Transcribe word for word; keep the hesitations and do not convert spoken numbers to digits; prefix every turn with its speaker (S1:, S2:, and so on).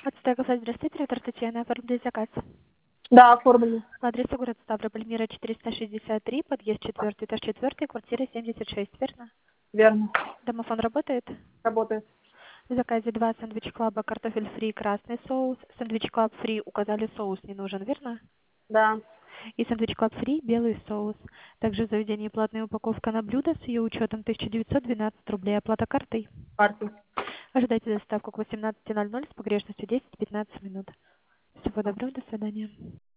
S1: Ацтека, здравствуйте, директор Татьяна, оформили заказ.
S2: Да, оформлено.
S1: По адресу город Ставрополь, Мира четыреста шестьдесят три, подъезд четвертый, этаж четвертый, квартира семьдесят шесть, верно?
S2: Верно.
S1: Домофон работает?
S2: Работает.
S1: В заказе два сэндвич клаба, картофель фри, красный соус. Сэндвич клаб фри указали, соус не нужен, верно?
S2: Да.
S1: И сэндвич клаб фри, белый соус. Также в заведении платная упаковка на блюдо с ее учетом тысяча девятьсот двенадцать рублей. Оплата картой.
S2: Партия.
S1: Ожидайте доставку к восемнадцати ноль ноль с погрешностью десять-пятнадцать минут. Всего доброго, до свидания.